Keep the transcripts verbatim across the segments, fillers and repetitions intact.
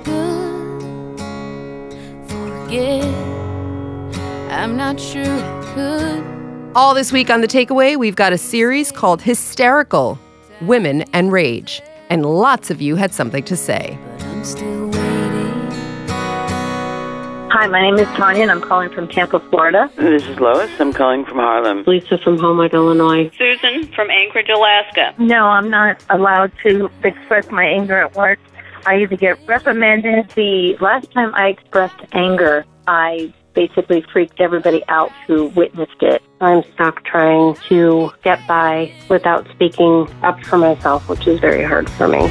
good. Forget, I'm not sure I could. All this week on The Takeaway, we've got a series called Hysterical, Women and Rage. And lots of you had something to say. But I'm still waiting. Hi, my name is Tanya, and I'm calling from Tampa, Florida. This is Lois. I'm calling from Harlem. Lisa from Homewood, Illinois. Susan from Anchorage, Alaska. No, I'm not allowed to express my anger at work. I either get reprimanded. The last time I expressed anger, I basically freaked everybody out who witnessed it. I'm stuck trying to get by without speaking up for myself, which is very hard for me.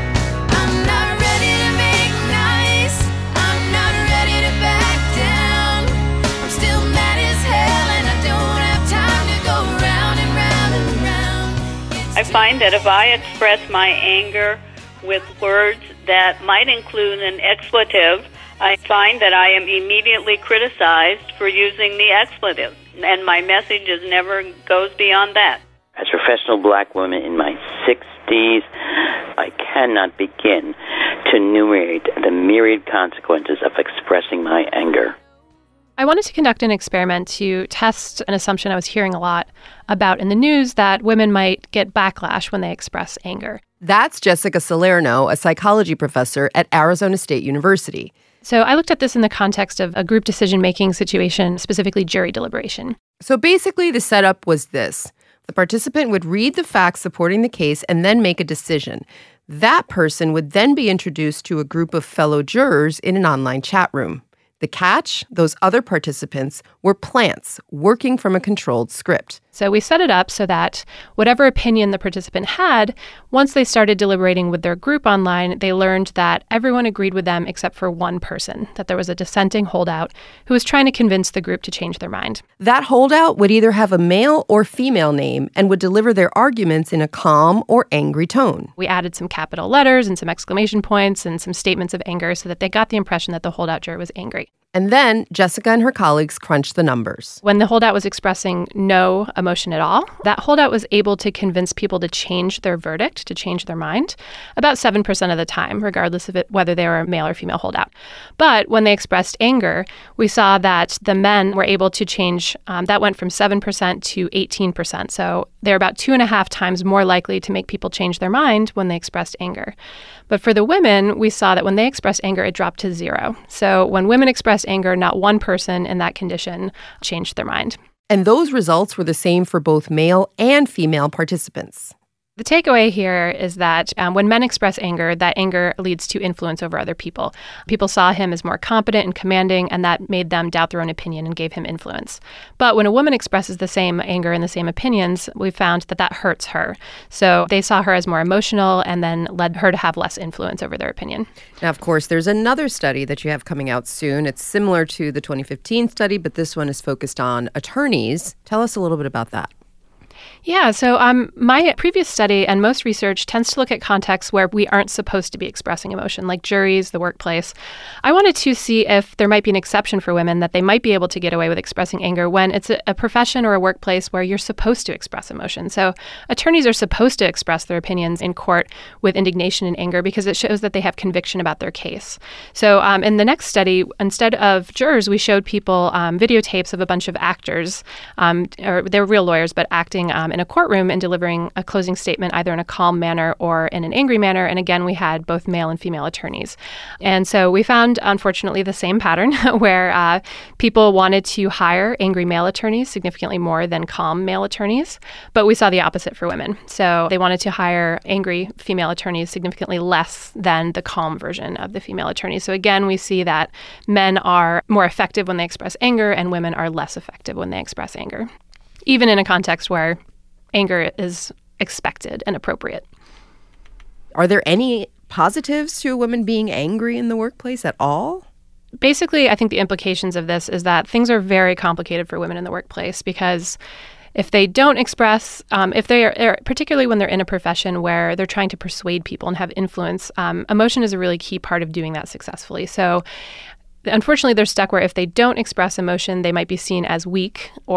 I'm not ready to make nice. I'm not ready to back down. I'm still mad as hell, and I don't have time to go round and round and round. It's I find that if I express my anger with words that might include an expletive, I find that I am immediately criticized for using the expletive, and my message is never goes beyond that. As a professional black woman in my sixties, I cannot begin to enumerate the myriad consequences of expressing my anger. I wanted to conduct an experiment to test an assumption I was hearing a lot about in the news, that women might get backlash when they express anger. That's Jessica Salerno, a psychology professor at Arizona State University. So I looked at this in the context of a group decision-making situation, specifically jury deliberation. So basically, the setup was this. The participant would read the facts supporting the case and then make a decision. That person would then be introduced to a group of fellow jurors in an online chat room. The catch, those other participants were plants working from a controlled script. So we set it up so that whatever opinion the participant had, once they started deliberating with their group online, they learned that everyone agreed with them except for one person, that there was a dissenting holdout who was trying to convince the group to change their mind. That holdout would either have a male or female name and would deliver their arguments in a calm or angry tone. We added some capital letters and some exclamation points and some statements of anger so that they got the impression that the holdout juror was angry. And then Jessica and her colleagues crunched the numbers. When the holdout was expressing no emotion at all, that holdout was able to convince people to change their verdict, to change their mind, about seven percent of the time, regardless of it, whether they were a male or female holdout. But when they expressed anger, we saw that the men were able to change, um, that went from seven percent to eighteen percent. So they're about two and a half times more likely to make people change their mind when they expressed anger. But for the women, we saw that when they expressed anger, it dropped to zero. So when women expressed anger, not one person in that condition changed their mind. And those results were the same for both male and female participants. The takeaway here is that um, when men express anger, that anger leads to influence over other people. People saw him as more competent and commanding, and that made them doubt their own opinion and gave him influence. But when a woman expresses the same anger and the same opinions, we found that that hurts her. So they saw her as more emotional and then led her to have less influence over their opinion. Now, of course, there's another study that you have coming out soon. It's similar to the twenty fifteen study, but this one is focused on attorneys. Tell us a little bit about that. Yeah, so um, my previous study and most research tends to look at contexts where we aren't supposed to be expressing emotion, like juries, the workplace. I wanted to see if there might be an exception for women, that they might be able to get away with expressing anger when it's a, a profession or a workplace where you're supposed to express emotion. So attorneys are supposed to express their opinions in court with indignation and anger because it shows that they have conviction about their case. So um, in the next study, instead of jurors, we showed people um, videotapes of a bunch of actors, um, or they're real lawyers, but acting um, in a courtroom and delivering a closing statement either in a calm manner or in an angry manner. And again, we had both male and female attorneys. And so we found, unfortunately, the same pattern where uh, people wanted to hire angry male attorneys significantly more than calm male attorneys. But we saw the opposite for women. So they wanted to hire angry female attorneys significantly less than the calm version of the female attorneys. So again, we see that men are more effective when they express anger and women are less effective when they express anger, even in a context where anger is expected and appropriate. Are there any positives to a woman being angry in the workplace at all? Basically, I think the implications of this is that things are very complicated for women in the workplace because if they don't express, um, if they are, particularly when they're in a profession where they're trying to persuade people and have influence, um, emotion is a really key part of doing that successfully. So unfortunately, they're stuck where if they don't express emotion, they might be seen as weak or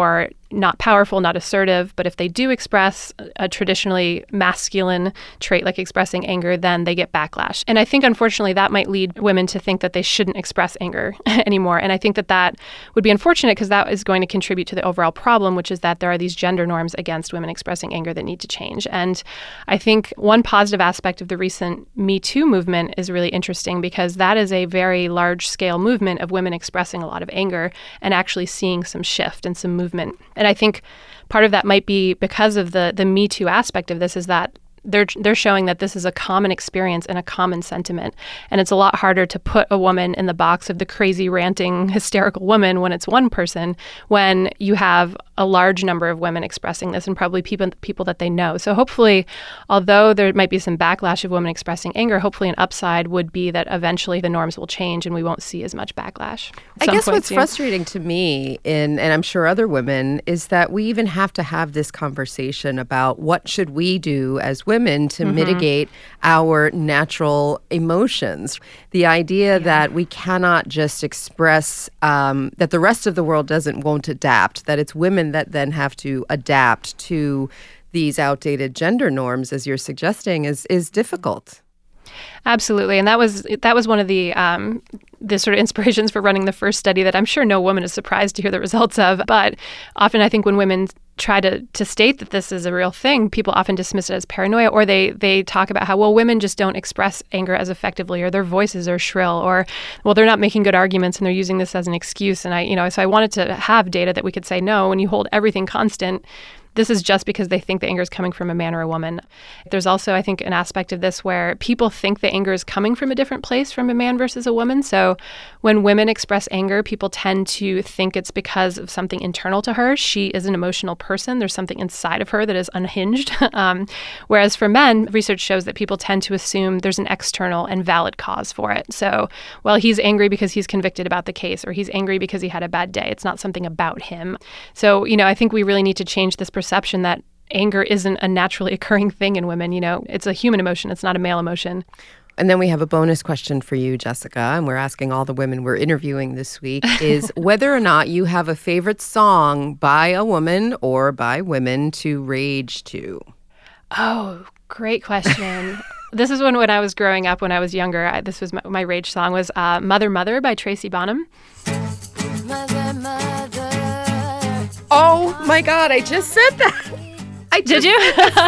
not powerful, not assertive. But if they do express a traditionally masculine trait like expressing anger, then they get backlash. And I think, unfortunately, that might lead women to think that they shouldn't express anger anymore. And I think that that would be unfortunate because that is going to contribute to the overall problem, which is that there are these gender norms against women expressing anger that need to change. And I think one positive aspect of the recent Me Too movement is really interesting because that is a very large-scale movement of women expressing a lot of anger and actually seeing some shift and some movement. And I think part of that might be because of the the Me Too aspect of this is that they're they're showing that this is a common experience and a common sentiment. And it's a lot harder to put a woman in the box of the crazy, ranting, hysterical woman when it's one person, when you have a large number of women expressing this and probably people people that they know. So hopefully, although there might be some backlash of women expressing anger, hopefully an upside would be that eventually the norms will change and we won't see as much backlash. I guess what's soon. frustrating to me, in, and I'm sure other women, is that we even have to have this conversation about what should we do as women to mm-hmm. mitigate our natural emotions. The idea yeah. that we cannot just express, um, that the rest of the world doesn't won't adapt, that it's women that then have to adapt to these outdated gender norms, as you're suggesting, is is difficult. Absolutely, and that was that was one of the um, the sort of inspirations for running the first study that I'm sure no woman is surprised to hear the results of. But often, I think when women try to to state that this is a real thing, people often dismiss it as paranoia, or they they talk about how, well, women just don't express anger as effectively, or their voices are shrill, or, well, they're not making good arguments and they're using this as an excuse. And I, you know, so I wanted to have data that we could say, no, when you hold everything constant, this is just because they think the anger is coming from a man or a woman. There's also, I think, an aspect of this where people think the anger is coming from a different place from a man versus a woman. So when women express anger, people tend to think it's because of something internal to her. She is an emotional person. There's something inside of her that is unhinged. um, whereas for men, research shows that people tend to assume there's an external and valid cause for it. So, well, he's angry because he's convicted about the case, or he's angry because he had a bad day. It's not something about him. So, you know, I think we really need to change this perspective. perception that anger isn't a naturally occurring thing in women. You know, it's a human emotion. It's not a male emotion. And then we have a bonus question for you, Jessica, and we're asking all the women we're interviewing this week, is whether or not you have a favorite song by a woman or by women to rage to. Oh, great question. This is when, when I was growing up, when I was younger, I, this was my, my rage song was uh, Mother, Mother by Tracy Bonham. Mother, mother. Oh my God, I just said that. I Did you?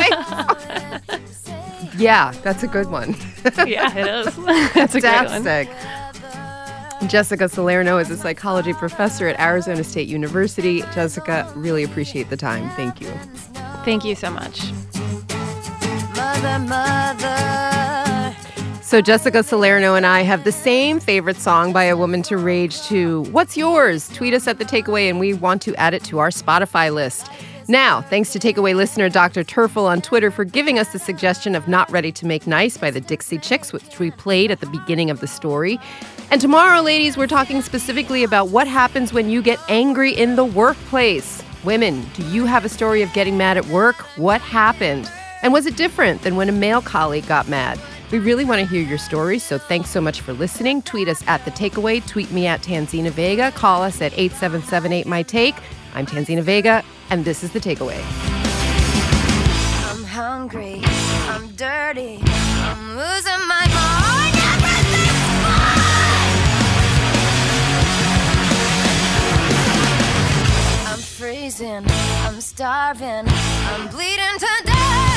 Yeah, that's a good one. Yeah, it is. That's a great one. Jessica Salerno is a psychology professor at Arizona State University. Jessica, really appreciate the time. Thank you. Thank you so much. Mother, mother. So Jessica Salerno and I have the same favorite song by a woman to rage to. What's yours? Tweet us at The Takeaway, and we want to add it to our Spotify list. Now, thanks to Takeaway listener Doctor Turfel on Twitter for giving us the suggestion of Not Ready to Make Nice by the Dixie Chicks, which we played at the beginning of the story. And tomorrow, ladies, we're talking specifically about what happens when you get angry in the workplace. Women, do you have a story of getting mad at work? What happened? And was it different than when a male colleague got mad? We really want to hear your stories, so thanks so much for listening. Tweet us at The Takeaway. Tweet me at Tanzina Vega. Call us at eight seven seven eight, M Y Take. I'm Tanzina Vega, and this is The Takeaway. I'm hungry. I'm dirty. I'm losing my mind. Everything's fine. I'm freezing. I'm starving. I'm bleeding to death.